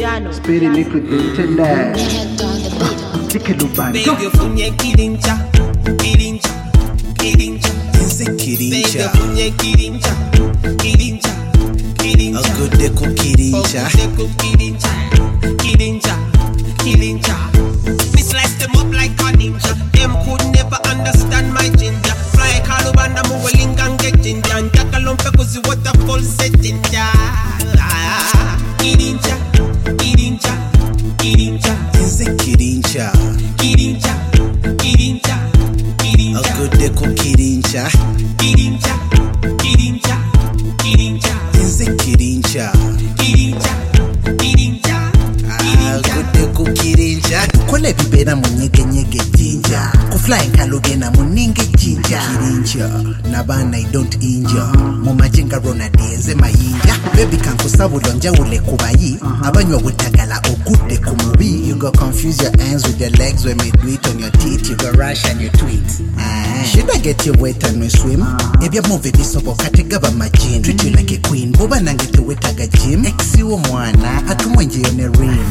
Jano. Spiri liquid internet. Tikelubando. Baby, funye kirincha, kirincha, kirincha. Nze kirincha. Baby, funye kirincha, kirincha, kirincha. Agode ku kirincha. Agode ku kirincha, kirincha, kirincha. Me slice them up like a ninja. Them could never understand my ginger. Fly kalubanda muwelinga get ginger. Njakalompe kuzi waterfall set ginger. Kirincha, kirincha, kirincha. Nze kirincha. Kirincha, kirincha, kirincha. Agode ku kirincha. Kirincha, kirincha, kirincha. Nze kirincha. Kirincha, kirincha, kirincha. Agode ku kirincha. Kole bibera munyege nyege jinja. Kufly kalugena muninge jinja. Kirincha. Nabana I don't injure. Mumajenga ronadienze mayinja. Baby kankusabula njawule kubayi. Abanywa butagala okude kumubi. You go confuse your hands with your legs when me do it on your teeth. You go rush and you tweet. Should I get you wet and we swim? If you move it this up, katega my gin. Treat you like a queen. Boba nangete wetaga gym. Exi wo mwana atumwenje yone rim.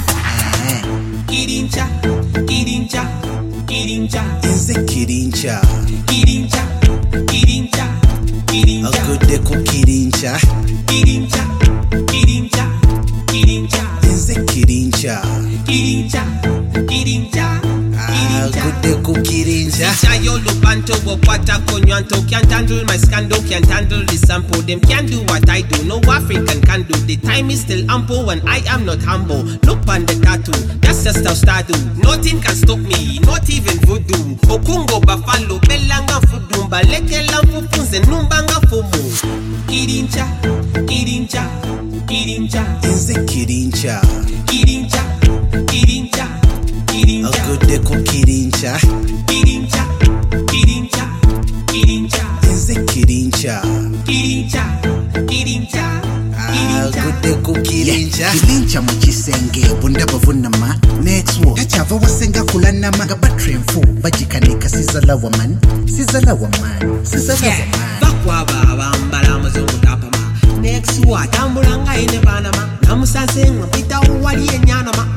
Kirincha, kirincha, kirincha. Nze kirincha. Kirincha, kirincha, kirincha. Agode ku kirincha. Kirincha, kirincha, kirincha. Nze kirincha. Kirincha, kirincha, kirincha. Agode ku kirincha. Sisha yo lubanto wakwata konyanto. Can't handle my scandal, can't handle the sample. Them can't do what I do, no African can do. The time is still ample when I am not humble. Look on the tattoo, that's just how star do. Nothing can stop me, not even voodoo. Okungo buffalo, belanga fudumba. Leke lampu punze, numbanga fumu. Kirincha, kirincha, kirincha. Nze kirincha. Kirincha, kirincha, kirincha. Agode ku kirincha. Kirincha, kirincha, kirincha. Nze kirincha. Kirincha, kirincha, kirincha. Agode ku kirincha. Kirincha mukisenge bunda bavunama. Next walk tachava wasenga kulanama. Gabatri mfu bajikanika sizala waman. Sizala waman. Sizala waman. Bakwaba bambala muzungu tapama. Next what ambulanga ine banama. Namusanse ngapita wali enyanama.